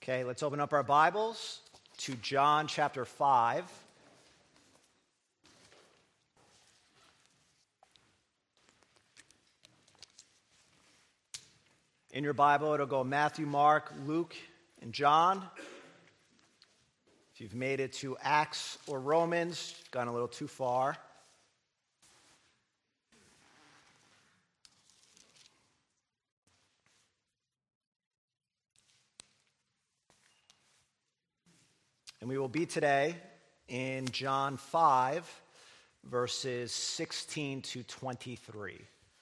Okay, let's open up our Bibles to John chapter 5. In your Bible, it'll go Matthew, Mark, Luke, and John. If you've made it to Acts or Romans, you've gone a little too far. And we will be today in John 5, verses 16 to 23.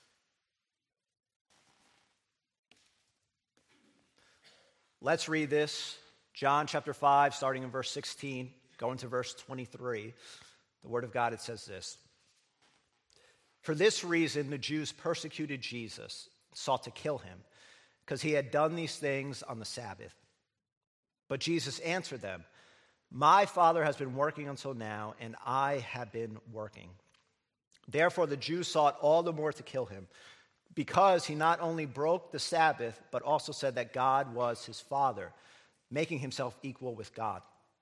Let's read this. John chapter 5, starting in verse 16, going to verse 23. The Word of God, it says this. For this reason, the Jews persecuted Jesus, sought to kill him, because he had done these things on the Sabbath. But Jesus answered them, My Father has been working until now, and I have been working. Therefore, the Jews sought all the more to kill him, because he not only broke the Sabbath, but also said that God was his Father, making himself equal with God.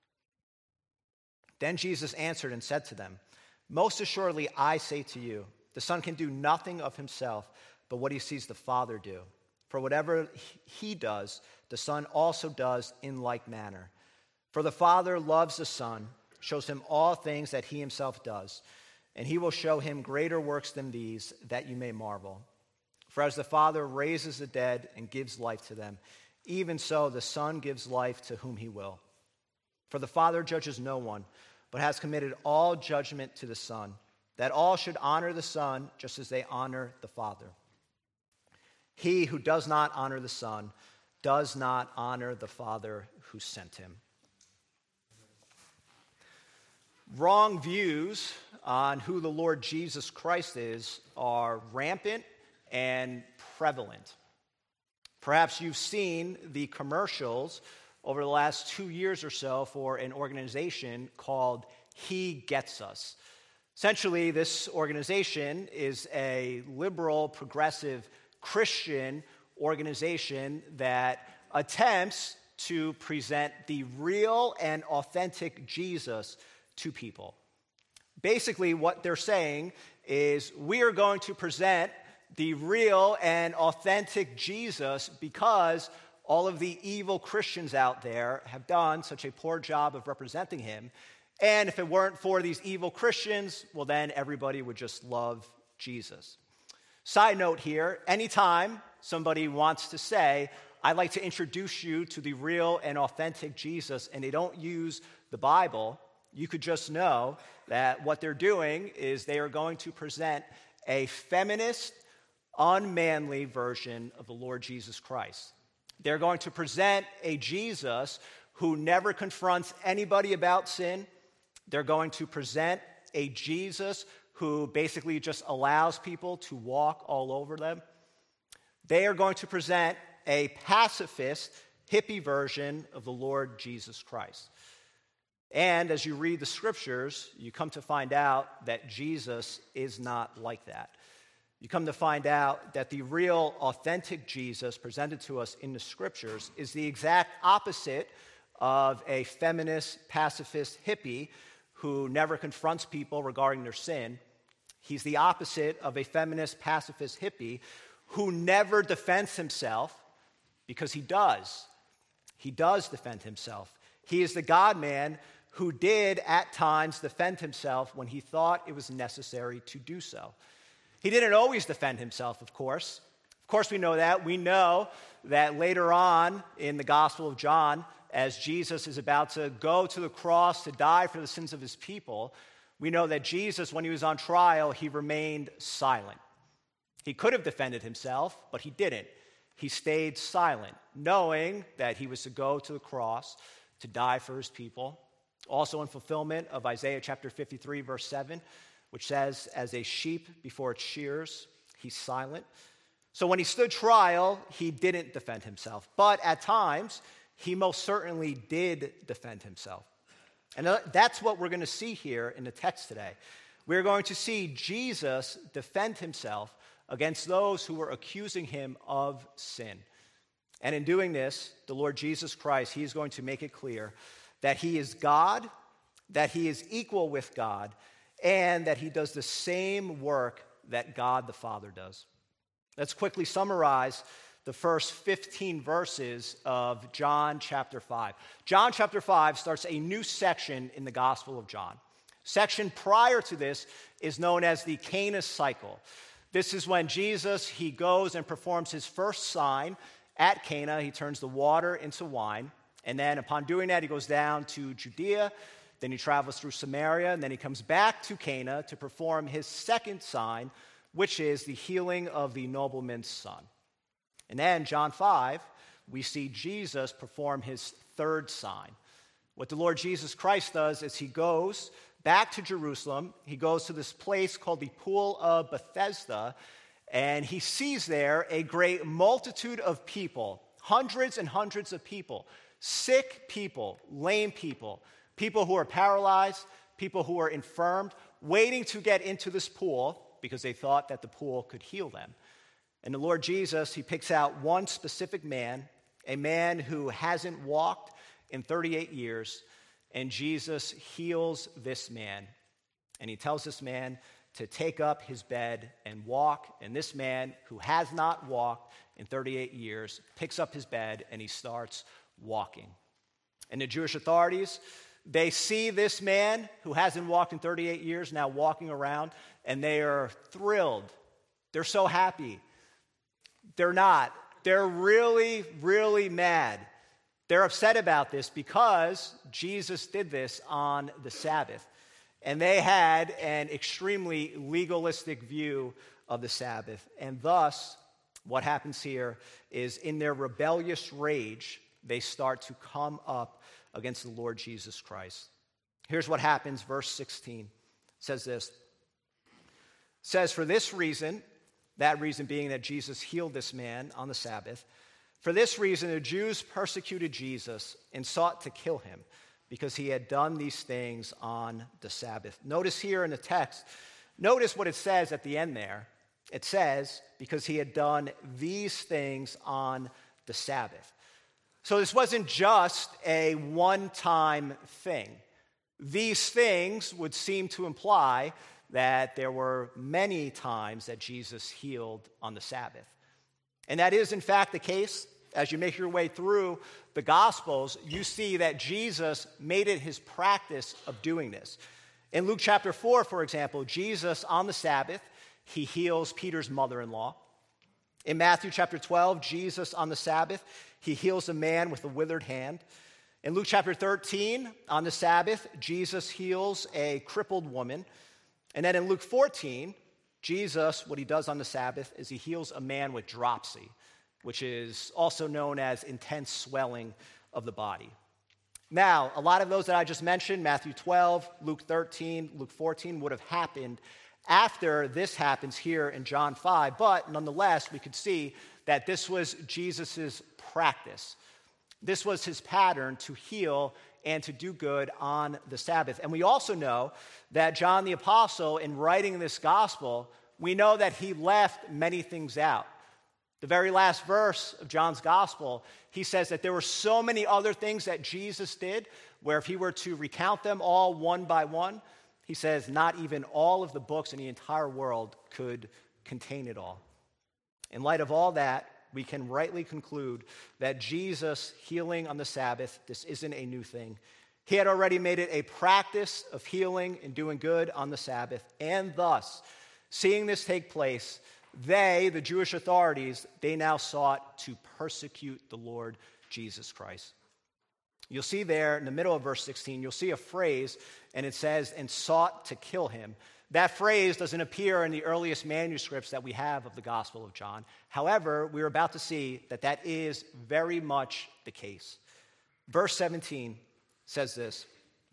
Then Jesus answered and said to them, Most assuredly I say to you, the Son can do nothing of himself, but what he sees the Father do. For whatever he does, the Son also does in like manner. For the Father loves the Son, shows him all things that he himself does, and he will show him greater works than these, that you may marvel. For as the Father raises the dead and gives life to them, even so the Son gives life to whom he will. For the Father judges no one, but has committed all judgment to the Son, that all should honor the Son just as they honor the Father. He who does not honor the Son does not honor the Father who sent him. Wrong views on who the Lord Jesus Christ is are rampant and prevalent. Perhaps you've seen the commercials over the last 2 years or so for an organization called He Gets Us. Essentially, this organization is a liberal, progressive, Christian organization that attempts to present the real and authentic Jesus to people. Basically, what they're saying is we are going to present the real and authentic Jesus because all of the evil Christians out there have done such a poor job of representing him. And if it weren't for these evil Christians, well, then everybody would just love Jesus. Side note here, anytime somebody wants to say, I'd like to introduce you to the real and authentic Jesus, and they don't use the Bible, you could just know that what they're doing is they are going to present a feminist, unmanly version of the Lord Jesus Christ. They're going to present a Jesus who never confronts anybody about sin. They're going to present a Jesus who basically just allows people to walk all over them. They are going to present a pacifist, hippie version of the Lord Jesus Christ. And as you read the scriptures, you come to find out that Jesus is not like that. You come to find out that the real, authentic Jesus presented to us in the scriptures is the exact opposite of a feminist, pacifist hippie who never confronts people regarding their sin. He's the opposite of a feminist, pacifist hippie who never defends himself, because he does. He does defend himself. He is the God-man who did at times defend himself when he thought it was necessary to do so. He didn't always defend himself, of course. Of course, we know that. We know that later on in the Gospel of John, as Jesus is about to go to the cross to die for the sins of his people, we know that Jesus, when he was on trial, he remained silent. He could have defended himself, but he didn't. He stayed silent, knowing that he was to go to the cross to die for his people. Also in fulfillment of Isaiah chapter 53, verse 7, which says, as a sheep before its shears, he's silent. So when he stood trial, he didn't defend himself. But at times, he most certainly did defend himself. And that's what we're going to see here in the text today. We're going to see Jesus defend himself against those who were accusing him of sin. And in doing this, the Lord Jesus Christ, he is going to make it clear that he is God, that he is equal with God, and that he does the same work that God the Father does. Let's quickly summarize the first 15 verses of John chapter 5. John chapter 5 starts a new section in the Gospel of John. Section prior to this is known as the Cana cycle. This is when Jesus, he goes and performs his first sign at Cana. He turns the water into wine. And then upon doing that, he goes down to Judea. Then he travels through Samaria. And then he comes back to Cana to perform his second sign, which is the healing of the nobleman's son. And then John 5, we see Jesus perform his third sign. What the Lord Jesus Christ does is he goes back to Jerusalem. He goes to this place called the Pool of Bethesda, and he sees there a great multitude of people, hundreds and hundreds of people, sick people, lame people, people who are paralyzed, people who are infirmed, waiting to get into this pool because they thought that the pool could heal them. And the Lord Jesus, he picks out one specific man, a man who hasn't walked in 38 years, and Jesus heals this man. And he tells this man to take up his bed and walk. And this man, who has not walked in 38 years, picks up his bed and he starts walking. And the Jewish authorities, they see this man who hasn't walked in 38 years now walking around, and they are thrilled. They're so happy. They're not. They're really, really mad. They're upset about this because Jesus did this on the Sabbath. And they had an extremely legalistic view of the Sabbath. And thus, what happens here is in their rebellious rage, they start to come up against the Lord Jesus Christ. Here's what happens, verse 16 says this. It says, for this reason, that reason being that Jesus healed this man on the Sabbath, for this reason the Jews persecuted Jesus and sought to kill him because he had done these things on the Sabbath. Notice here in the text, notice what it says at the end there. It says, because he had done these things on the Sabbath. So this wasn't just a one-time thing. These things would seem to imply that there were many times that Jesus healed on the Sabbath. And that is, in fact, the case. As you make your way through the Gospels, you see that Jesus made it his practice of doing this. In Luke chapter 4, for example, Jesus on the Sabbath, he heals Peter's mother-in-law. In Matthew chapter 12, Jesus on the Sabbath, he heals a man with a withered hand. In Luke chapter 13, on the Sabbath, Jesus heals a crippled woman. And then in Luke 14, Jesus, what he does on the Sabbath is he heals a man with dropsy, which is also known as intense swelling of the body. Now, a lot of those that I just mentioned, Matthew 12, Luke 13, Luke 14, would have happened after this happens here in John 5, but nonetheless, we could see that this was Jesus' practice. This was his pattern to heal and to do good on the Sabbath. And we also know that John the Apostle, in writing this gospel, we know that he left many things out. The very last verse of John's gospel, he says that there were so many other things that Jesus did, where if he were to recount them all one by one, he says not even all of the books in the entire world could contain it all. In light of all that, we can rightly conclude that Jesus healing on the Sabbath, this isn't a new thing. He had already made it a practice of healing and doing good on the Sabbath, and thus, seeing this take place, they, the Jewish authorities, they now sought to persecute the Lord Jesus Christ. You'll see there in the middle of verse 16, you'll see a phrase, and it says, and sought to kill him. That phrase doesn't appear in the earliest manuscripts that we have of the Gospel of John. However, we're about to see that that is very much the case. Verse 17 says this,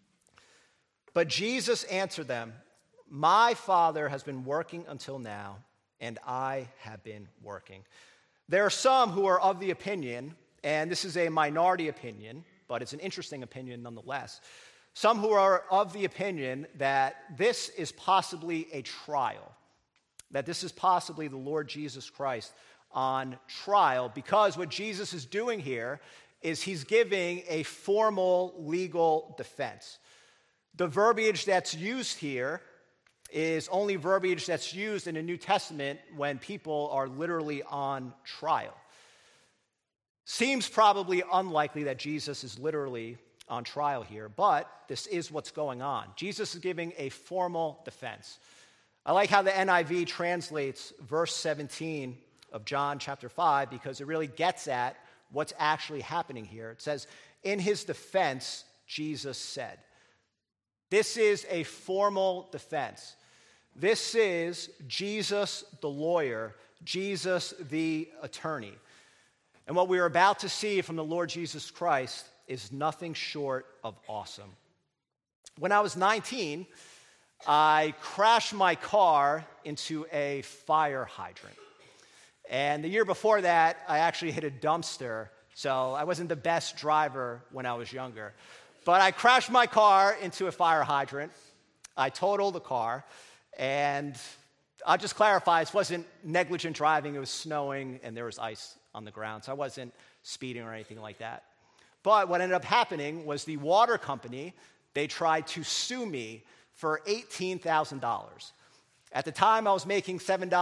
but Jesus answered them, my Father has been working until now, and I have been working. There are some who are of the opinion, and this is a minority opinion, but it's an interesting opinion nonetheless. Some who are of the opinion that this is possibly a trial, that this is possibly the Lord Jesus Christ on trial, because what Jesus is doing here is he's giving a formal legal defense. The verbiage that's used here is only verbiage that's used in the New Testament when people are literally on trial. Seems probably unlikely that Jesus is literally on trial here, but this is what's going on. Jesus is giving a formal defense. I like how the NIV translates verse 17 of John chapter 5 because it really gets at what's actually happening here. It says, "In his defense, Jesus said." This is a formal defense. This is Jesus the lawyer, Jesus the attorney. And what we're about to see from the Lord Jesus Christ is nothing short of awesome. When I was 19, I crashed my car into a fire hydrant. And the year before that, I actually hit a dumpster, so I wasn't the best driver when I was younger. But I crashed my car into a fire hydrant. I totaled the car, and I'll just clarify, this wasn't negligent driving. It was snowing, and there was ice on the ground, so I wasn't speeding or anything like that. But what ended up happening was the water company, they tried to sue me for $18,000. At the time, I was making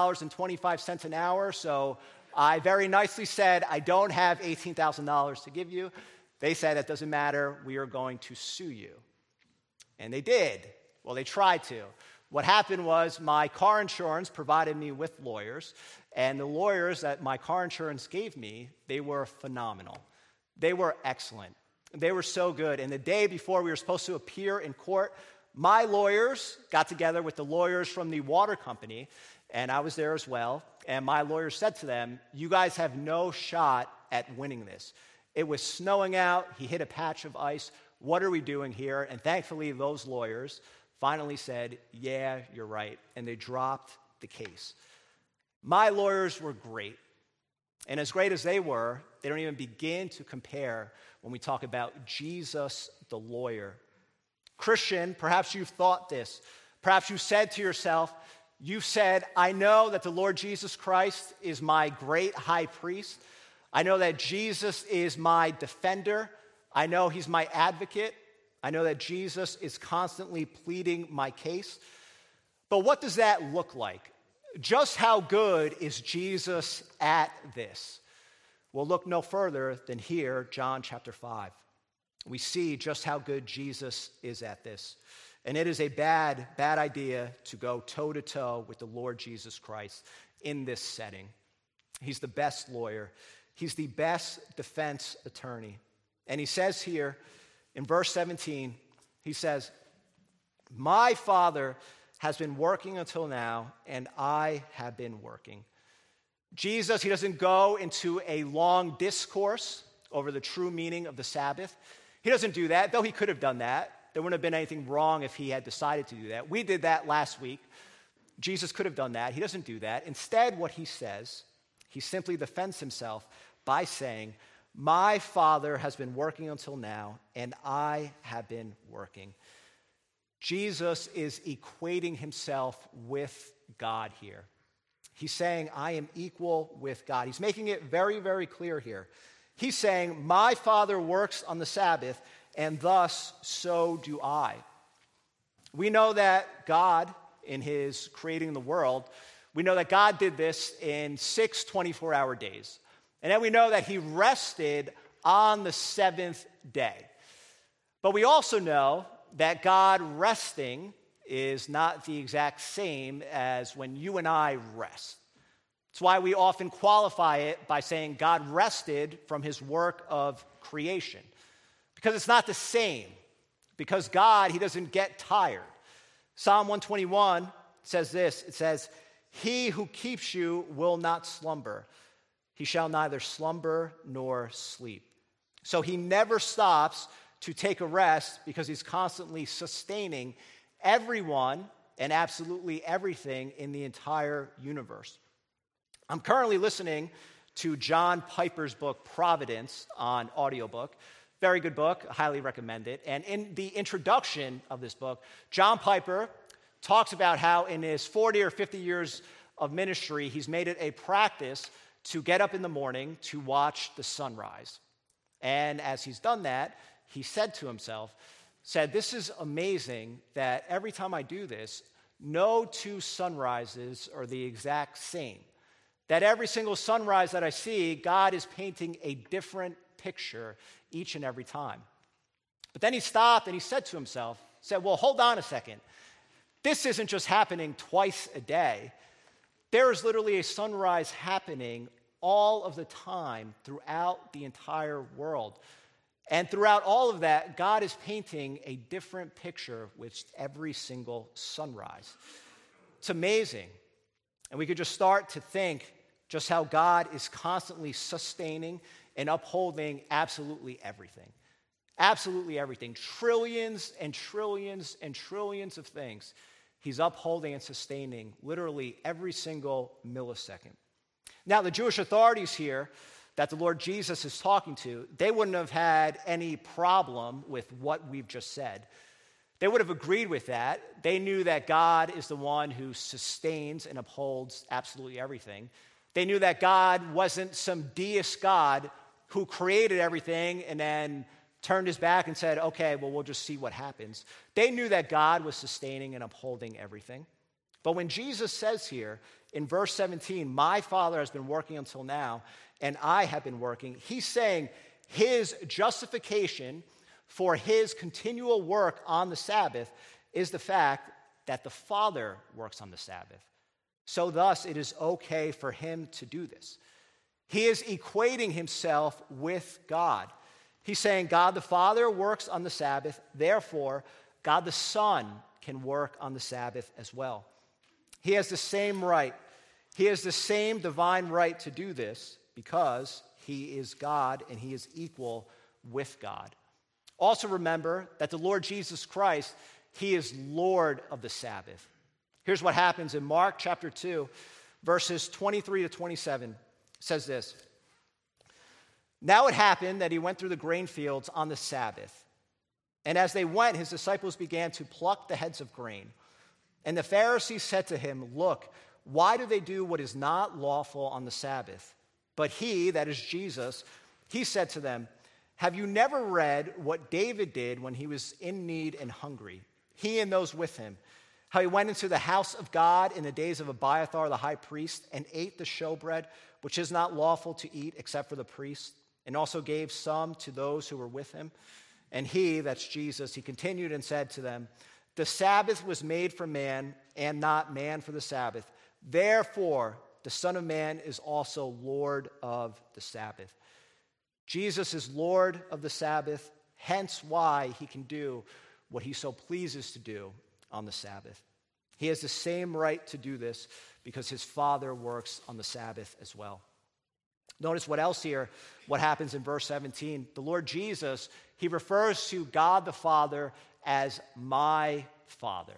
$7.25 an hour, so I very nicely said, "I don't have $18,000 to give you." They said, "That doesn't matter, we are going to sue you." And they did. Well, they tried to. What happened was my car insurance provided me with lawyers, and the lawyers that my car insurance gave me, they were phenomenal. They were excellent. They were so good. And the day before we were supposed to appear in court, my lawyers got together with the lawyers from the water company, and I was there as well. And my lawyers said to them, "You guys have no shot at winning this. It was snowing out. He hit a patch of ice. What are we doing here?" And thankfully, those lawyers finally said, "Yeah, you're right." And they dropped the case. My lawyers were great. And as great as they were, they don't even begin to compare when we talk about Jesus the lawyer. Christian, perhaps you've thought this. Perhaps you said to yourself, you've said, "I know that the Lord Jesus Christ is my great high priest. I know that Jesus is my defender. I know he's my advocate. I know that Jesus is constantly pleading my case." But what does that look like? Just how good is Jesus at this? Well, look no further than here, John chapter 5. We see just how good Jesus is at this. And it is a bad idea to go toe-to-toe with the Lord Jesus Christ in this setting. He's the best lawyer. He's the best defense attorney. And he says here in verse 17, he says, "My Father has been working until now, and I have been working." Jesus, he doesn't go into a long discourse over the true meaning of the Sabbath. He doesn't do that, though he could have done that. There wouldn't have been anything wrong if he had decided to do that. We did that last week. Jesus could have done that. He doesn't do that. Instead, what he says, he simply defends himself by saying, "My Father has been working until now, and I have been working." Jesus is equating himself with God here. He's saying, "I am equal with God." He's making it very, very clear here. He's saying, "My Father works on the Sabbath, and thus so do I." We know that God, in his creating the world, we know that God did this in 6 24-hour days. And then we know that he rested on the seventh day. But we also know that God resting is not the exact same as when you and I rest. It's why we often qualify it by saying God rested from his work of creation. Because it's not the same. Because God, he doesn't get tired. Psalm 121 says this. It says, "He who keeps you will not slumber. He shall neither slumber nor sleep." So he never stops to take a rest because he's constantly sustaining everyone and absolutely everything in the entire universe. I'm currently listening to John Piper's book, Providence, on audiobook. Very good book. I highly recommend it. And in the introduction of this book, John Piper talks about how in his 40 or 50 years of ministry, he's made it a practice to get up in the morning to watch the sunrise. And as he's done that, he said to himself, this is amazing that every time I do this, no two sunrises are the exact same. That every single sunrise that I see, God is painting a different picture each and every time. But then he stopped and he said to himself, well, hold on a second. This isn't just happening twice a day. There is literally a sunrise happening all of the time throughout the entire world. And throughout all of that, God is painting a different picture with every single sunrise. It's amazing. And we could just start to think just how God is constantly sustaining and upholding absolutely everything. Absolutely everything. Trillions and trillions and trillions of things he's upholding and sustaining literally every single millisecond. Now, the Jewish authorities here that the Lord Jesus is talking to, they wouldn't have had any problem with what we've just said. They would have agreed with that. They knew that God is the one who sustains and upholds absolutely everything. They knew that God wasn't some deist God who created everything and then turned his back and said, okay, well, we'll just see what happens. They knew that God was sustaining and upholding everything. But when Jesus says here in verse 17, my Father has been working until now, and I have been working, he's saying his justification for his continual work on the Sabbath is the fact that the Father works on the Sabbath. So thus, it is okay for him to do this. He is equating himself with God. He's saying God the Father works on the Sabbath, therefore, God the Son can work on the Sabbath as well. He has the same right. He has the same divine right to do this because he is God and he is equal with God. Also remember that the Lord Jesus Christ, he is Lord of the Sabbath. Here's what happens in Mark chapter 2, verses 23 to 27. It says this. Now it happened that he went through the grain fields on the Sabbath. And as they went, his disciples began to pluck the heads of grain. And the Pharisees said to him, look, why do they do what is not lawful on the Sabbath? But he, that is Jesus, he said to them, have you never read what David did when he was in need and hungry? He and those with him. How he went into the house of God in the days of Abiathar the high priest and ate the showbread, which is not lawful to eat except for the priest, and also gave some to those who were with him. And he, that's Jesus, he continued and said to them, the Sabbath was made for man and not man for the Sabbath. Therefore, the Son of Man is also Lord of the Sabbath. Jesus is Lord of the Sabbath, hence why he can do what he so pleases to do on the Sabbath. He has the same right to do this because his Father works on the Sabbath as well. Notice what else here, what happens in verse 17. The Lord Jesus, he refers to God the Father as my Father.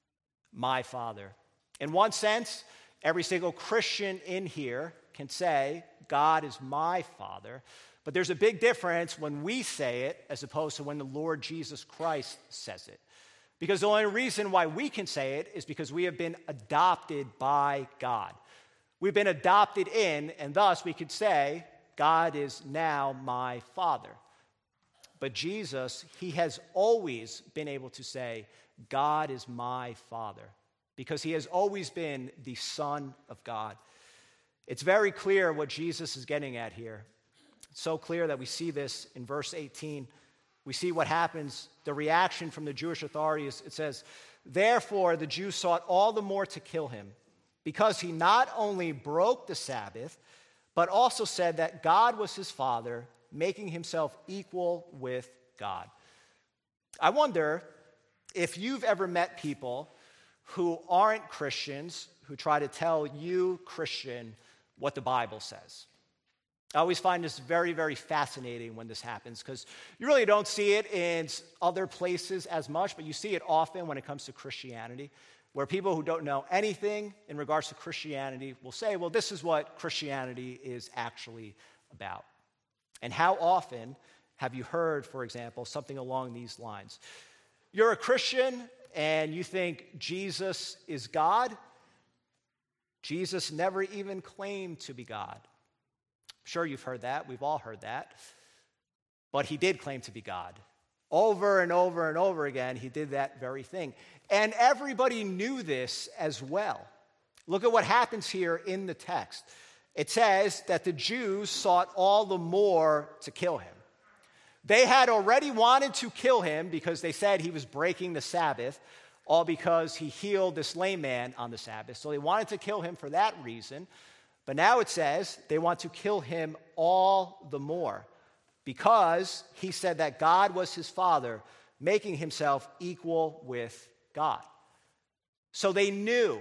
My Father. In one sense, every single Christian in here can say, God is my Father. But there's a big difference when we say it as opposed to when the Lord Jesus Christ says it. Because the only reason why we can say it is because we have been adopted by God. We've been adopted in, and thus we could say, God is now my Father. But Jesus, he has always been able to say, God is my Father, because he has always been the Son of God. It's very clear what Jesus is getting at here. It's so clear that we see this in verse 18. We see what happens, the reaction from the Jewish authorities. It says, therefore the Jews sought all the more to kill him, because he not only broke the Sabbath, but also said that God was his Father, making himself equal with God. I wonder if you've ever met people who aren't Christians, who try to tell you, Christian, what the Bible says. I always find this very, very fascinating when this happens, because you really don't see it in other places as much, but you see it often when it comes to Christianity, where people who don't know anything in regards to Christianity will say, well, this is what Christianity is actually about. And how often have you heard, for example, something along these lines? You're a Christian and you think Jesus is God. Jesus never even claimed to be God. Sure, you've heard that. We've all heard that. But he did claim to be God. Over and over and over again, he did that very thing. And everybody knew this as well. Look at what happens here in the text. It says that the Jews sought all the more to kill him. They had already wanted to kill him because they said he was breaking the Sabbath, all because he healed this lame man on the Sabbath. So they wanted to kill him for that reason. But now it says they want to kill him all the more because he said that God was his Father, making himself equal with God. So they knew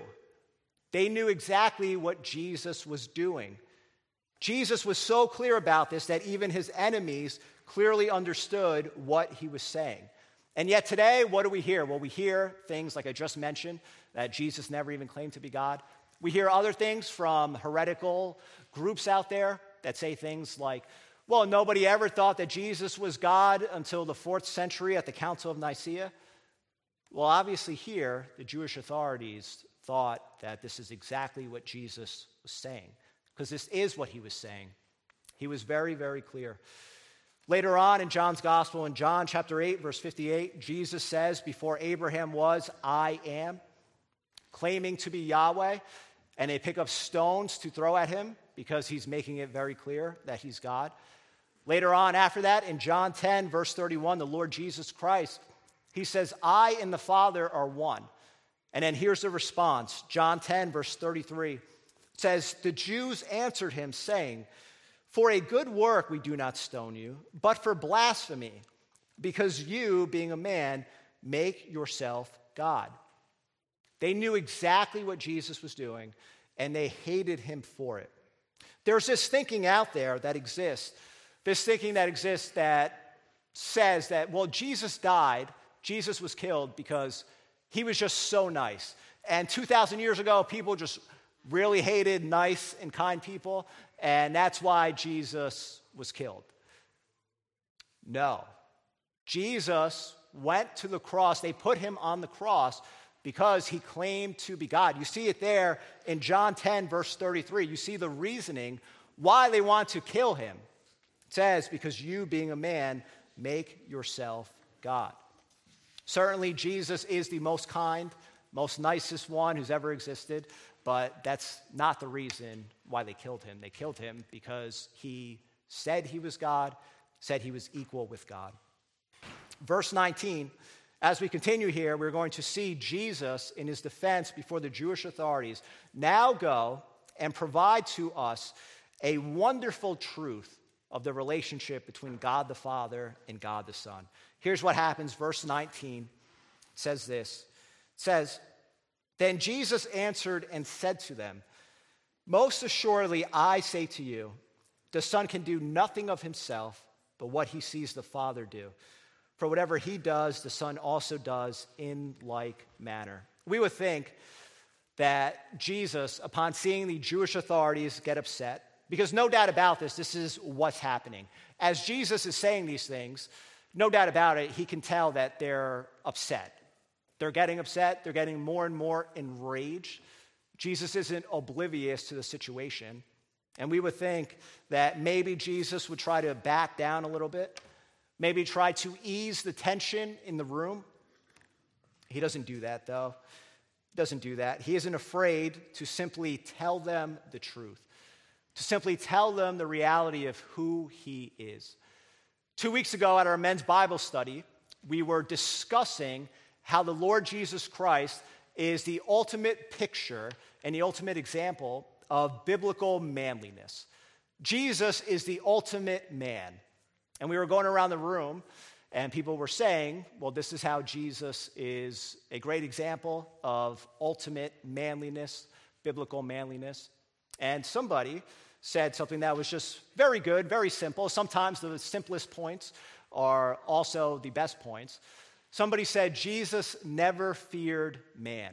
exactly what Jesus was doing. Jesus was so clear about this that even his enemies clearly understood what he was saying. And yet today, what do we hear? Well, we hear things like I just mentioned, that Jesus never even claimed to be God. We hear other things from heretical groups out there that say things like, well, nobody ever thought that Jesus was God until the 4th century at the Council of Nicaea. Well, obviously here, the Jewish authorities thought that this is exactly what Jesus was saying, because this is what he was saying. He was very, very clear. Later on in John's Gospel, in John chapter 8, verse 58, Jesus says, before Abraham was, I am, claiming to be Yahweh, and they pick up stones to throw at him because he's making it very clear that he's God. Later on, after that, in John 10, verse 31, the Lord Jesus Christ, he says, I and the Father are one. And then here's the response. John 10, verse 33 says, the Jews answered him, saying, for a good work we do not stone you, but for blasphemy, because you, being a man, make yourself God. They knew exactly what Jesus was doing, and they hated him for it. There's this thinking out there that exists, that says that, well, Jesus died, Jesus was killed because he was just so nice. And 2,000 years ago, people just really hated nice and kind people, and that's why Jesus was killed. No. Jesus went to the cross. They put him on the cross because he claimed to be God. You see it there in John 10, verse 33. You see the reasoning why they want to kill him. It says, because you, being a man, make yourself God. Certainly, Jesus is the most kind, most nicest one who's ever existed, but that's not the reason why they killed him. They killed him because he said he was God, said he was equal with God. Verse 19, as we continue here, we're going to see Jesus in his defense before the Jewish authorities now go and provide to us a wonderful truth of the relationship between God the Father and God the Son. Here's what happens, verse 19 says this. It says, then Jesus answered and said to them, most assuredly I say to you, the Son can do nothing of himself but what he sees the Father do. For whatever he does, the Son also does in like manner. We would think that Jesus, upon seeing the Jewish authorities get upset, because no doubt about this is what's happening. As Jesus is saying these things, no doubt about it, he can tell that they're upset. They're getting upset. They're getting more and more enraged. Jesus isn't oblivious to the situation. And we would think that maybe Jesus would try to back down a little bit, maybe try to ease the tension in the room. He doesn't do that, though. He doesn't do that. He isn't afraid to simply tell them the truth, to simply tell them the reality of who he is. 2 weeks ago at our men's Bible study, we were discussing how the Lord Jesus Christ is the ultimate picture and the ultimate example of biblical manliness. Jesus is the ultimate man. And we were going around the room, and people were saying, well, this is how Jesus is a great example of ultimate manliness, biblical manliness. And somebody said something that was just very good, very simple. Sometimes the simplest points are also the best points. Somebody said, Jesus never feared man.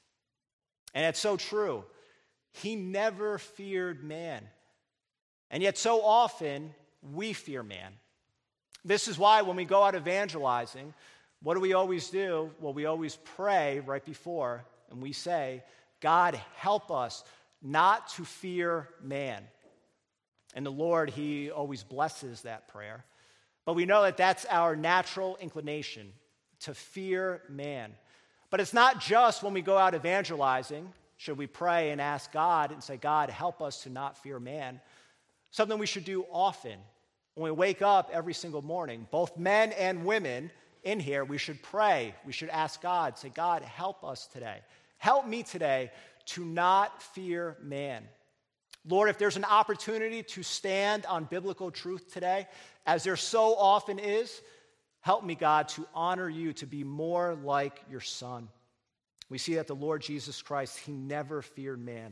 And it's so true. He never feared man. And yet so often, we fear man. This is why when we go out evangelizing, what do we always do? Well, we always pray right before, and we say, God, help us not to fear man. And the Lord, he always blesses that prayer. But we know that that's our natural inclination, to fear man. But it's not just when we go out evangelizing, should we pray and ask God and say, God, help us to not fear man. Something we should do often. When we wake up every single morning, both men and women in here, we should pray. We should ask God, say, God, help us today. Help me today to not fear man. Lord, if there's an opportunity to stand on biblical truth today, as there so often is, help me, God, to honor you, to be more like your Son. We see that the Lord Jesus Christ, he never feared man.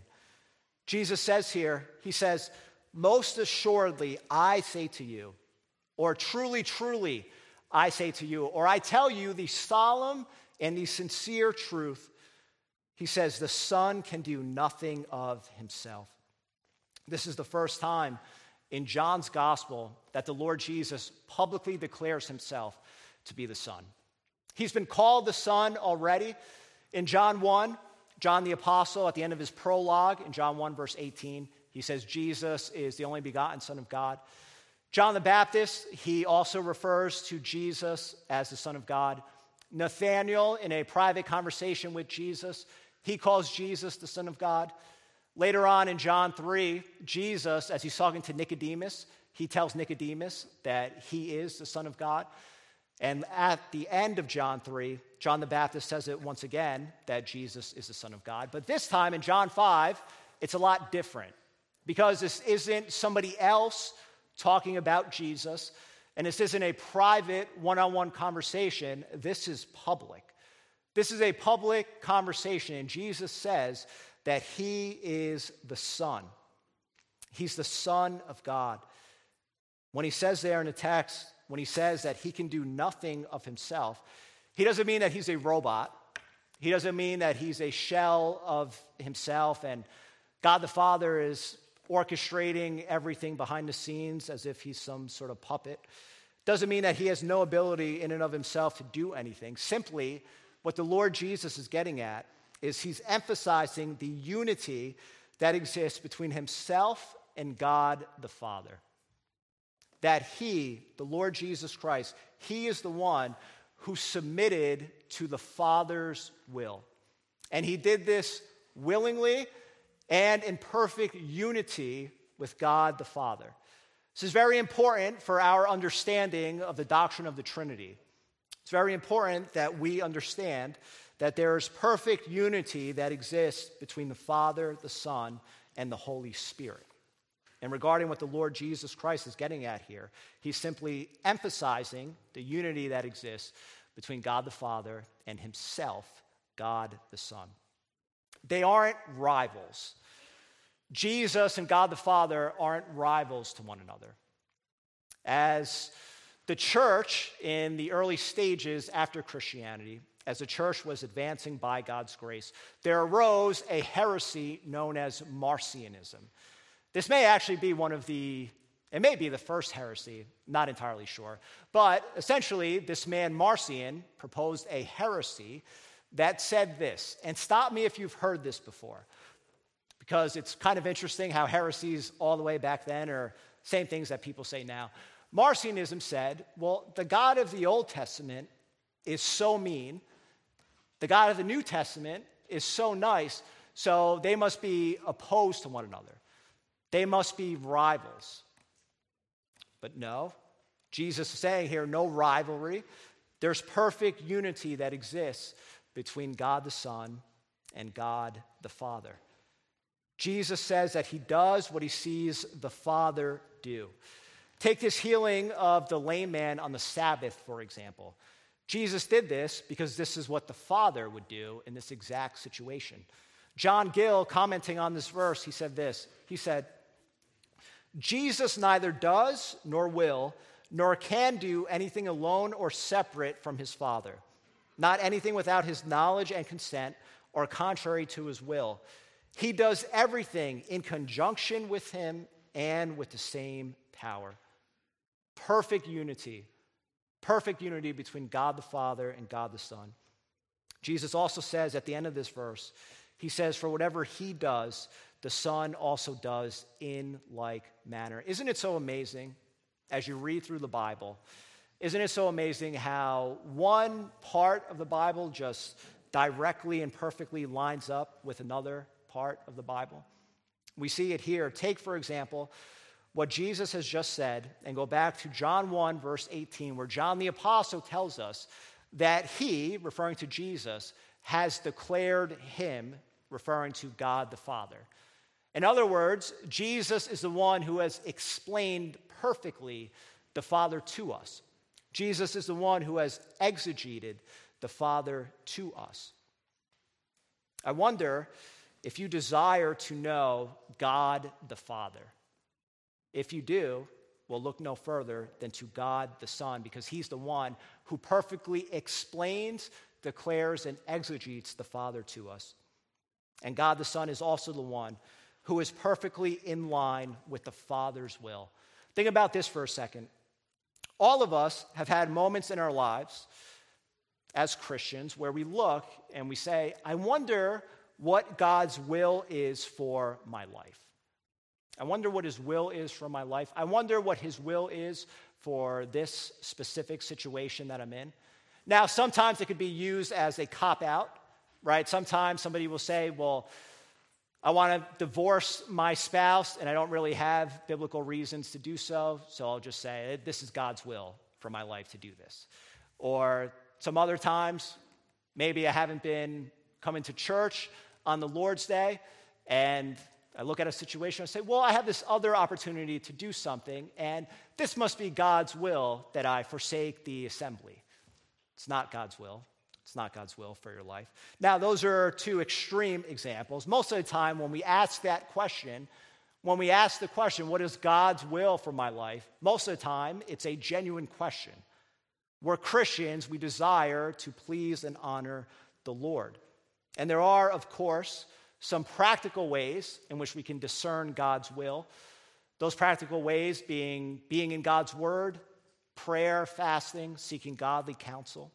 Jesus says here, he says, most assuredly, I say to you, or truly, truly, I say to you, or I tell you the solemn and the sincere truth. He says, the Son can do nothing of himself. This is the first time in John's gospel that the Lord Jesus publicly declares himself to be the Son. He's been called the Son already. In John 1, John the Apostle, at the end of his prologue, in John 1, verse 18, he says Jesus is the only begotten Son of God. John the Baptist, he also refers to Jesus as the Son of God. Nathanael, in a private conversation with Jesus, he calls Jesus the Son of God. Later on in John 3, Jesus, as he's talking to Nicodemus, he tells Nicodemus that he is the Son of God. And at the end of John 3, John the Baptist says it once again, that Jesus is the Son of God. But this time in John 5, it's a lot different, because this isn't somebody else talking about Jesus, and this isn't a private one-on-one conversation. This is public. This is a public conversation, and Jesus says that he is the Son. He's the Son of God. When he says there in the text, when he says that he can do nothing of himself, he doesn't mean that he's a robot. He doesn't mean that he's a shell of himself and God the Father is orchestrating everything behind the scenes as if he's some sort of puppet. Doesn't mean that he has no ability in and of himself to do anything. Simply, what the Lord Jesus is getting at is he's emphasizing the unity that exists between himself and God the Father. That he, the Lord Jesus Christ, he is the one who submitted to the Father's will. And he did this willingly and in perfect unity with God the Father. This is very important for our understanding of the doctrine of the Trinity. It's very important that we understand that there is perfect unity that exists between the Father, the Son, and the Holy Spirit. And regarding what the Lord Jesus Christ is getting at here, he's simply emphasizing the unity that exists between God the Father and himself, God the Son. They aren't rivals. Jesus and God the Father aren't rivals to one another. As the church in the early stages after Christianity, as the church was advancing by God's grace, there arose a heresy known as Marcionism. This may actually be it may be the first heresy, not entirely sure. But essentially, this man Marcion proposed a heresy that said this, and stop me if you've heard this before, because it's kind of interesting how heresies all the way back then are same things that people say now. Marcionism said, well, the God of the Old Testament is so mean, the God of the New Testament is so nice, so they must be opposed to one another. They must be rivals. But no, Jesus is saying here, no rivalry. There's perfect unity that exists between God the Son and God the Father. Jesus says that he does what he sees the Father do. Take this healing of the lame man on the Sabbath, for example. Jesus did this because this is what the Father would do in this exact situation. John Gill, commenting on this verse, he said this. He said, Jesus neither does nor will nor can do anything alone or separate from his Father, not anything without his knowledge and consent or contrary to his will. He does everything in conjunction with him and with the same power. Perfect unity between God the Father and God the Son. Jesus also says at the end of this verse, he says, for whatever he does, the Son also does in like manner. Isn't it so amazing as you read through the Bible? Isn't it so amazing how one part of the Bible just directly and perfectly lines up with another part of the Bible? We see it here. Take, for example, what Jesus has just said and go back to John 1, verse 18, where John the Apostle tells us that he, referring to Jesus, has declared him, referring to God the Father. In other words, Jesus is the one who has explained perfectly the Father to us. Jesus is the one who has exegeted the Father to us. I wonder if you desire to know God the Father. If you do, well, look no further than to God the Son, because he's the one who perfectly explains, declares, and exegetes the Father to us. And God the Son is also the one who is perfectly in line with the Father's will. Think about this for a second. All of us have had moments in our lives as Christians where we look and we say, I wonder what God's will is for my life. I wonder what his will is for my life. I wonder what his will is for this specific situation that I'm in. Now, sometimes it could be used as a cop-out, right? Sometimes somebody will say, well, I want to divorce my spouse, and I don't really have biblical reasons to do so, so I'll just say, this is God's will for my life to do this. Or some other times, maybe I haven't been coming to church on the Lord's Day, and I look at a situation and say, well, I have this other opportunity to do something, and this must be God's will that I forsake the assembly. It's not God's will. It's not God's will for your life. Now, those are two extreme examples. Most of the time, when we ask that question, what is God's will for my life? Most of the time, it's a genuine question. We're Christians, we desire to please and honor the Lord. And there are, of course, some practical ways in which we can discern God's will. Those practical ways being in God's word, prayer, fasting, seeking godly counsel.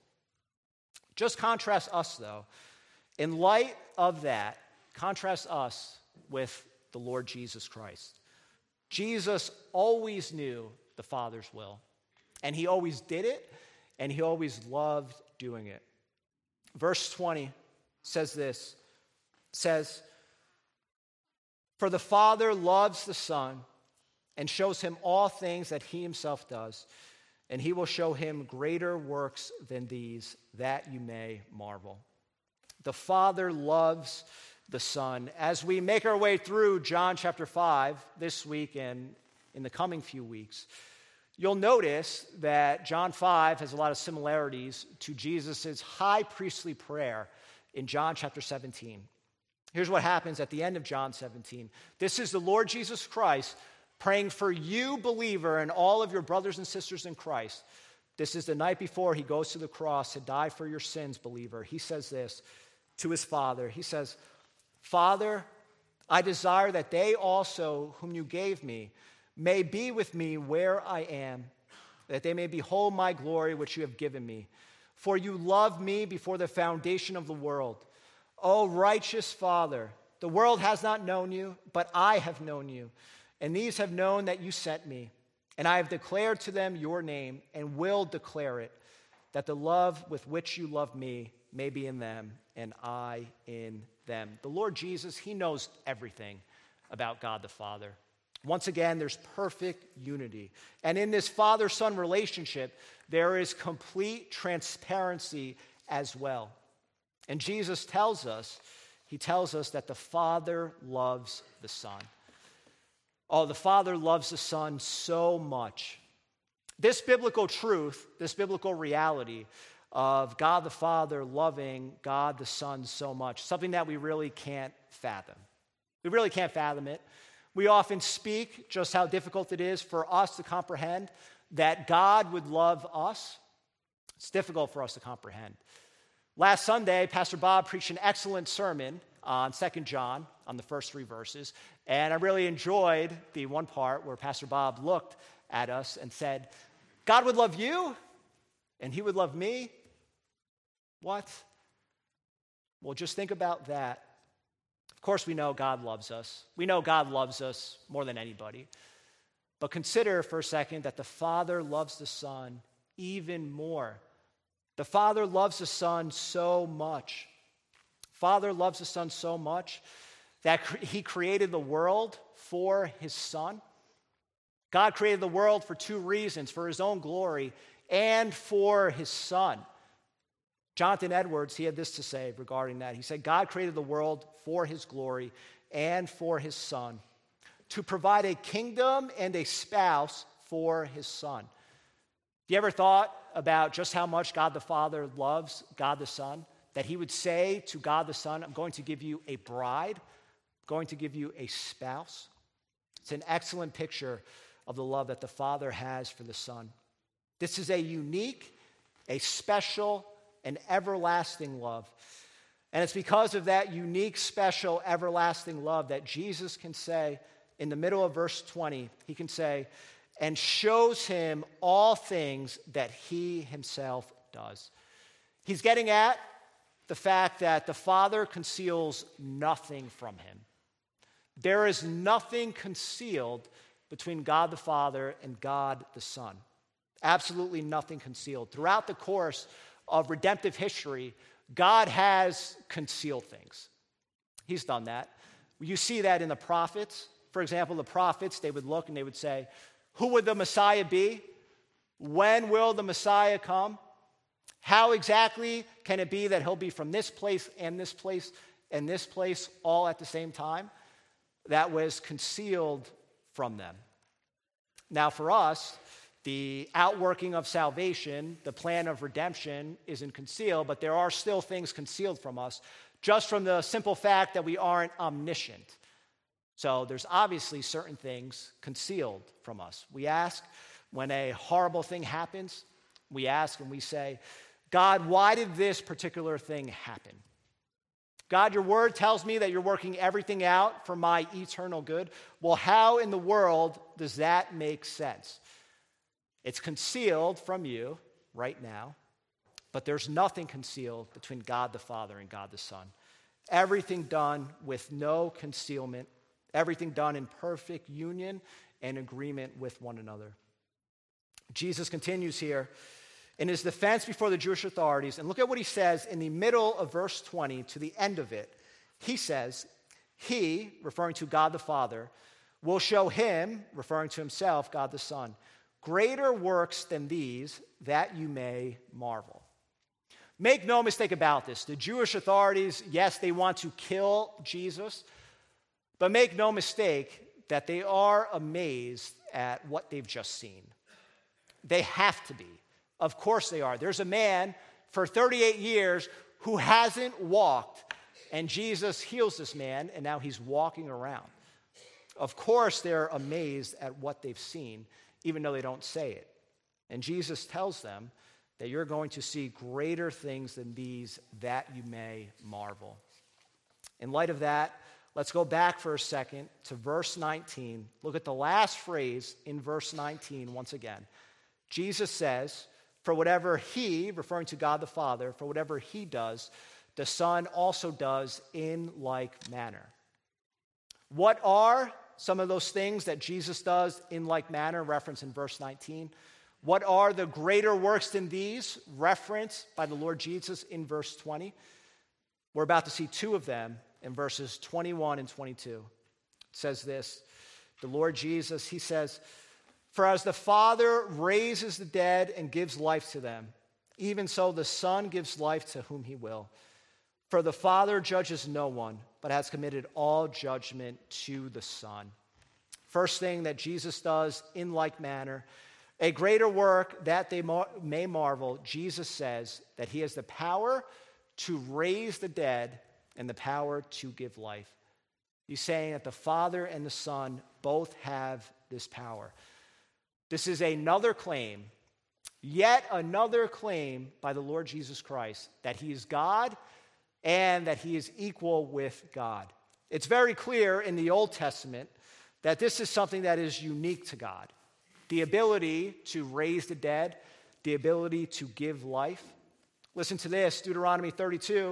Just contrast us, though. In light of that, contrast us with the Lord Jesus Christ. Jesus always knew the Father's will, and he always did it, and he always loved doing it. Verse 20 says this, for the Father loves the Son and shows him all things that he himself does, and he will show him greater works than these, that you may marvel. The Father loves the Son. As we make our way through John chapter 5 this week and in the coming few weeks, you'll notice that John 5 has a lot of similarities to Jesus' high priestly prayer in John chapter 17. Here's what happens at the end of John 17. This is the Lord Jesus Christ praying for you, believer, and all of your brothers and sisters in Christ. This is the night before he goes to the cross to die for your sins, believer. He says this to his Father. He says, Father, I desire that they also, whom you gave me, may be with me where I am, that they may behold my glory which you have given me. For you loved me before the foundation of the world. O righteous Father, the world has not known you, but I have known you. And these have known that you sent me. And I have declared to them your name and will declare it, that the love with which you love me may be in them and I in them. The Lord Jesus, he knows everything about God the Father. Once again, there's perfect unity. And in this father-son relationship, there is complete transparency as well. And Jesus tells us that the Father loves the Son. Oh, the Father loves the Son so much. This biblical truth, this biblical reality of God the Father loving God the Son so much, something that we really can't fathom. We really can't fathom it. We often speak just how difficult it is for us to comprehend that God would love us. It's difficult for us to comprehend. Last Sunday, Pastor Bob preached an excellent sermon on 2 John, on the first 3 verses, and I really enjoyed the one part where Pastor Bob looked at us and said, God would love you, and he would love me? What? Well, just think about that. Of course, we know God loves us. We know God loves us more than anybody. But consider for a second that the Father loves the Son even more. The Father loves the Son so much. Father loves the Son so much that he created the world for his Son. God created the world for two reasons, for his own glory and for his Son. Jonathan Edwards, he had this to say regarding that. He said, God created the world for his glory and for his Son, to provide a kingdom and a spouse for his Son. Have you ever thought about just how much God the Father loves God the Son? That he would say to God the Son, I'm going to give you a bride, I'm going to give you a spouse. It's an excellent picture of the love that the Father has for the Son. This is a unique, a special, an everlasting love. And it's because of that unique, special, everlasting love that Jesus can say in the middle of verse 20, he can say, and shows him all things that he himself does. He's getting at the fact that the Father conceals nothing from him. There is nothing concealed between God the Father and God the Son. Absolutely nothing concealed. Throughout the course of redemptive history, God has concealed things. He's done that. You see that in the prophets. For example, the prophets, they would look and they would say, who would the Messiah be? When will the Messiah come? How exactly can it be that he'll be from this place and this place and this place all at the same time? That was concealed from them. Now for us, the outworking of salvation, the plan of redemption isn't concealed, but there are still things concealed from us just from the simple fact that we aren't omniscient. So there's obviously certain things concealed from us. We ask when a horrible thing happens, we ask and we say, God, why did this particular thing happen? God, your word tells me that you're working everything out for my eternal good. Well, how in the world does that make sense? It's concealed from you right now, but there's nothing concealed between God the Father and God the Son. Everything done with no concealment, everything done in perfect union and agreement with one another. Jesus continues here in his defense before the Jewish authorities, and look at what he says in the middle of verse 20 to the end of it. He says, he, referring to God the Father, will show him, referring to himself, God the Son, greater works than these, that you may marvel. Make no mistake about this. The Jewish authorities, yes, they want to kill Jesus, but make no mistake that they are amazed at what they've just seen. They have to be. Of course they are. There's a man for 38 years who hasn't walked, and Jesus heals this man, and now he's walking around. Of course they're amazed at what they've seen, even though they don't say it. And Jesus tells them that you're going to see greater things than these, that you may marvel. In light of that, let's go back for a second to verse 19. Look at the last phrase in verse 19 once again. Jesus says, for whatever he, referring to God the Father, for whatever he does, the Son also does in like manner. What are some of those things that Jesus does in like manner, referenced in verse 19? What are the greater works than these, referenced by the Lord Jesus in verse 20? We're about to see two of them in verses 21 and 22. It says this, the Lord Jesus, he says, for as the Father raises the dead and gives life to them, even so the Son gives life to whom he will. For the Father judges no one, but has committed all judgment to the Son. First thing that Jesus does in like manner, a greater work that they may marvel, Jesus says that he has the power to raise the dead and the power to give life. He's saying that the Father and the Son both have this power. This is another claim, yet another claim by the Lord Jesus Christ, that he is God and that he is equal with God. It's very clear in the Old Testament that this is something that is unique to God. The ability to raise the dead, the ability to give life. Listen to this, Deuteronomy 32,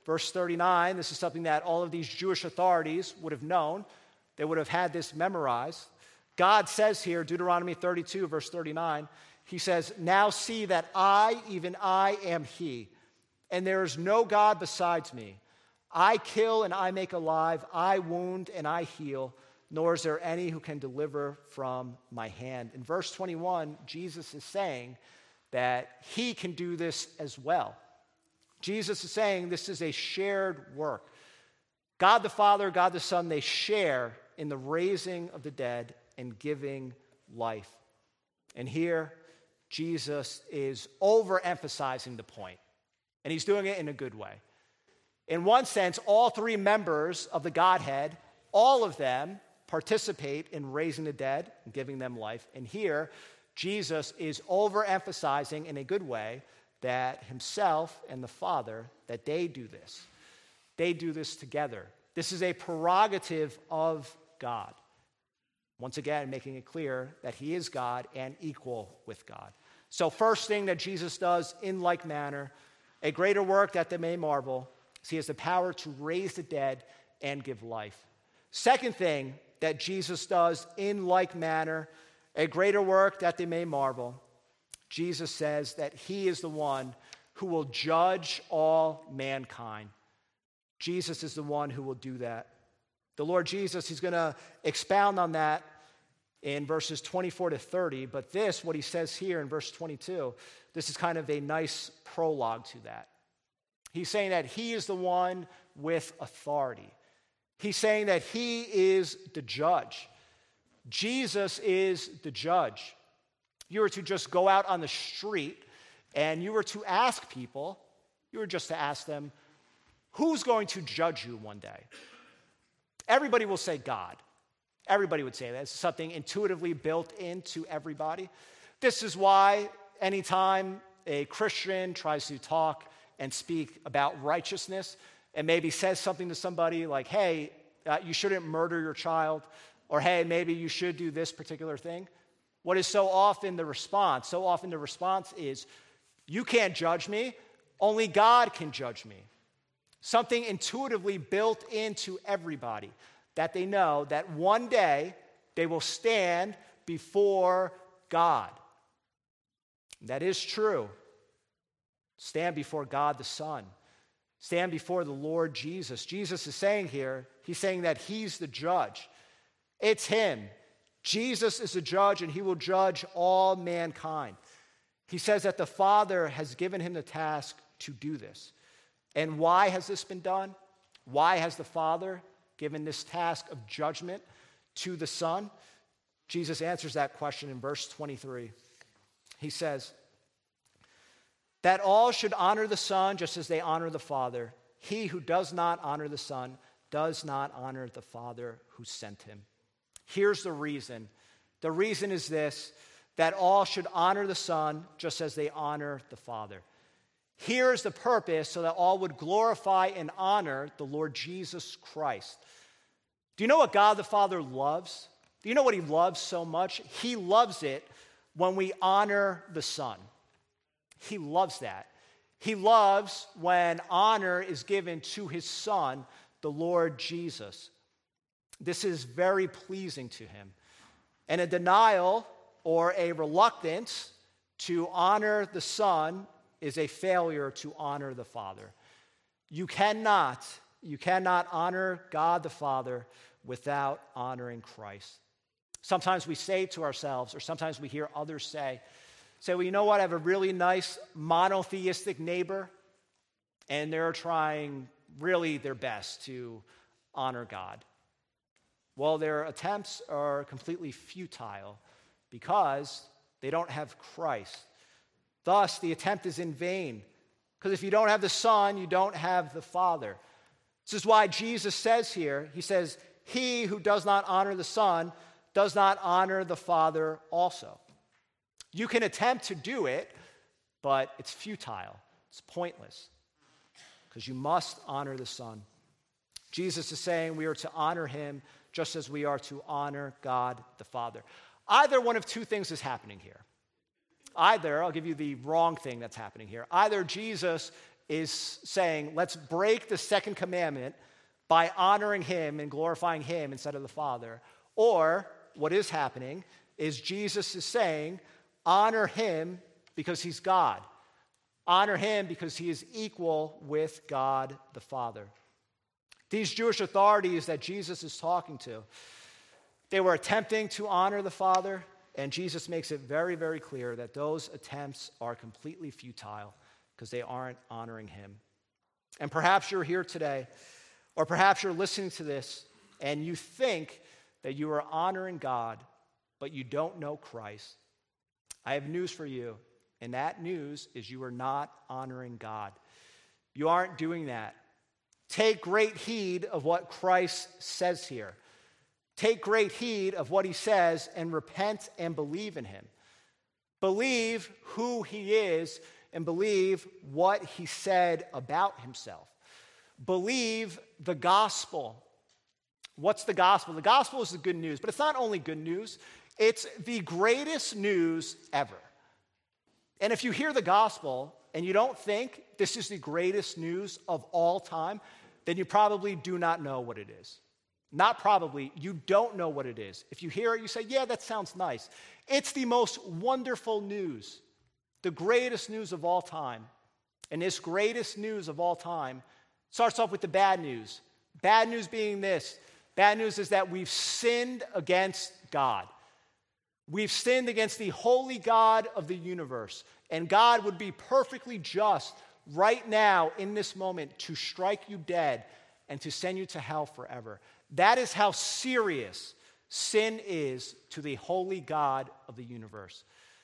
Verse 39, this is something that all of these Jewish authorities would have known. They would have had this memorized. God says here, Deuteronomy 32, verse 39, he says, "Now see that I, even I, am he, and there is no God besides me. I kill and I make alive, I wound and I heal, nor is there any who can deliver from my hand." In verse 21, Jesus is saying that he can do this as well. Jesus is saying this is a shared work. God the Father, God the Son, they share in the raising of the dead and giving life. And here, Jesus is overemphasizing the point, and he's doing it in a good way. In one sense, all three members of the Godhead, all of them participate in raising the dead and giving them life. And here, Jesus is overemphasizing in a good way that himself and the Father, that they do this. They do this together. This is a prerogative of God. Once again, making it clear that he is God and equal with God. So first thing that Jesus does in like manner, a greater work that they may marvel, is he has the power to raise the dead and give life. Second thing that Jesus does in like manner, a greater work that they may marvel, Jesus says that he is the one who will judge all mankind. Jesus is the one who will do that. The Lord Jesus, he's going to expound on that in verses 24 to 30, but this, what he says here in verse 22, this is kind of a nice prologue to that. He's saying that he is the one with authority. He's saying that he is the judge. Jesus is the judge. You were to just go out on the street and you were to ask people, you were just to ask them, who's going to judge you one day? Everybody will say God. Everybody would say that. It's something intuitively built into everybody. This is why anytime a Christian tries to talk and speak about righteousness and maybe says something to somebody like, hey, you shouldn't murder your child, or hey, maybe you should do this particular thing, what is so often the response? So often the response is, you can't judge me, only God can judge me. Something intuitively built into everybody, that they know that one day they will stand before God. That is true. Stand before God the Son. Stand before the Lord Jesus. Jesus is saying here, he's saying that he's the judge. It's him. Jesus is the judge, and he will judge all mankind. He says that the Father has given him the task to do this. And why has this been done? Why has the Father given this task of judgment to the Son? Jesus answers that question in verse 23. He says, that all should honor the Son just as they honor the Father. He who does not honor the Son does not honor the Father who sent him. Here's the reason. The reason is this, that all should honor the Son just as they honor the Father. Here is the purpose, so that all would glorify and honor the Lord Jesus Christ. Do you know what God the Father loves? Do you know what he loves so much? He loves it when we honor the Son. He loves that. He loves when honor is given to his Son, the Lord Jesus. This is very pleasing to him. And a denial or a reluctance to honor the Son is a failure to honor the Father. You cannot honor God the Father without honoring Christ. Sometimes we say to ourselves, or sometimes we hear others say, well, you know what, I have a really nice monotheistic neighbor, and they're trying really their best to honor God. Well, their attempts are completely futile because they don't have Christ. Thus, the attempt is in vain, because if you don't have the Son, you don't have the Father. This is why Jesus says here, he says, he who does not honor the Son does not honor the Father also. You can attempt to do it, but it's futile. It's pointless, because you must honor the Son. Jesus is saying we are to honor him just as we are to honor God the Father. Either one of two things is happening here. Either, I'll give you the wrong thing that's happening here. Either Jesus is saying, let's break the second commandment by honoring him and glorifying him instead of the Father. Or what is happening is Jesus is saying, honor him because he's God. Honor him because he is equal with God the Father. These Jewish authorities that Jesus is talking to, they were attempting to honor the Father, and Jesus makes it very, very clear that those attempts are completely futile because they aren't honoring him. And perhaps you're here today, or perhaps you're listening to this, and you think that you are honoring God, but you don't know Christ. I have news for you, and that news is you are not honoring God. You aren't doing that. Take great heed of what Christ says here. Take great heed of what he says and repent and believe in him. Believe who he is and believe what he said about himself. Believe the gospel. What's the gospel? The gospel is the good news, but it's not only good news, it's the greatest news ever. And if you hear the gospel and you don't think this is the greatest news of all time, then you probably do not know what it is. Not probably, you don't know what it is. If you hear it, you say, yeah, that sounds nice. It's the most wonderful news, the greatest news of all time. And this greatest news of all time starts off with the bad news. Bad news being this. Bad news is that we've sinned against God. We've sinned against the holy God of the universe. And God would be perfectly just right now in this moment to strike you dead and to send you to hell forever. That is how serious sin is to the holy God of the universe.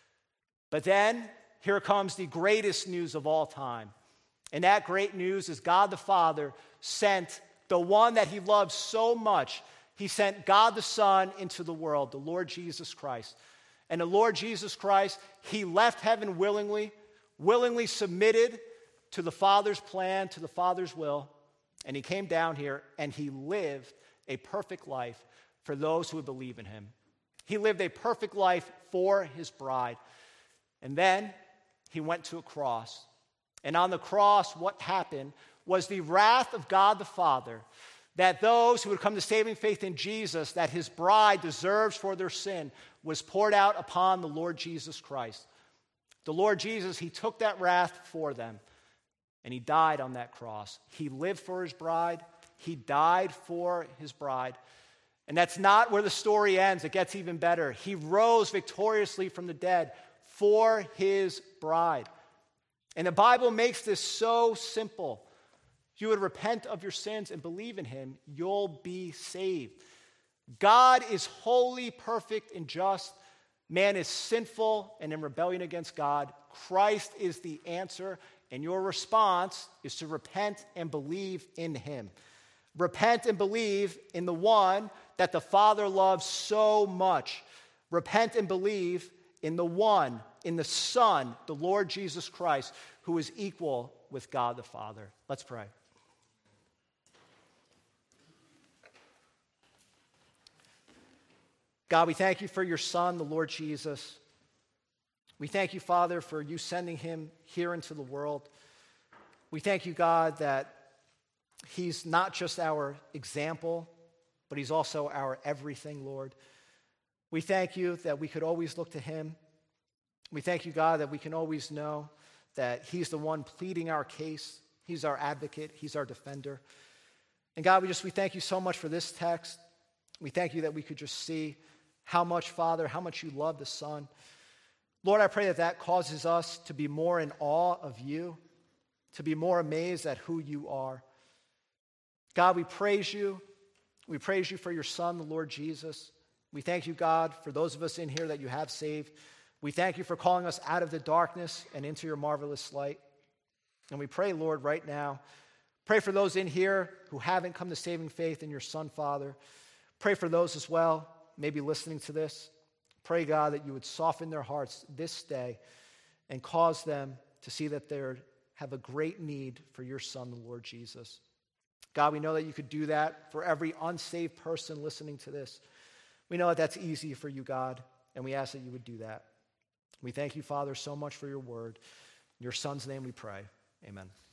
But then, here comes the greatest news of all time. And that great news is God the Father sent the one that he loved so much. He sent God the Son into the world, the Lord Jesus Christ. And the Lord Jesus Christ, he left heaven willingly submitted to the Father's plan, to the Father's will. And he came down here and he lived a perfect life for those who would believe in him. He lived a perfect life for his bride. And then he went to a cross. And on the cross, what happened was the wrath of God the Father, that those who would come to saving faith in Jesus, that his bride deserves for their sin, was poured out upon the Lord Jesus Christ. The Lord Jesus, he took that wrath for them, and he died on that cross. He lived for his bride. He died for his bride. And that's not where the story ends. It gets even better. He rose victoriously from the dead for his bride. And the Bible makes this so simple. If you would repent of your sins and believe in him, you'll be saved. God is holy, perfect, and just. Man is sinful and in rebellion against God. Christ is the answer, and your response is to repent and believe in him. Repent and believe in the one that the Father loves so much. Repent and believe in the one, in the Son, the Lord Jesus Christ, who is equal with God the Father. Let's pray. God, we thank you for your Son, the Lord Jesus. We thank you, Father, for you sending him here into the world. We thank you, God, that he's not just our example, but he's also our everything, Lord. We thank you that we could always look to him. We thank you, God, that we can always know that he's the one pleading our case. He's our advocate. He's our defender. And God, we thank you so much for this text. We thank you that we could just see how much, Father, how much you love the Son. Lord, I pray that that causes us to be more in awe of you, to be more amazed at who you are. God, we praise you. We praise you for your Son, the Lord Jesus. We thank you, God, for those of us in here that you have saved. We thank you for calling us out of the darkness and into your marvelous light. And we pray, Lord, right now, pray for those in here who haven't come to saving faith in your Son, Father. Pray for those as well, maybe listening to this. Pray, God, that you would soften their hearts this day and cause them to see that they have a great need for your Son, the Lord Jesus. God, we know that you could do that for every unsaved person listening to this. We know that that's easy for you, God, and we ask that you would do that. We thank you, Father, so much for your word. In your Son's name we pray. Amen.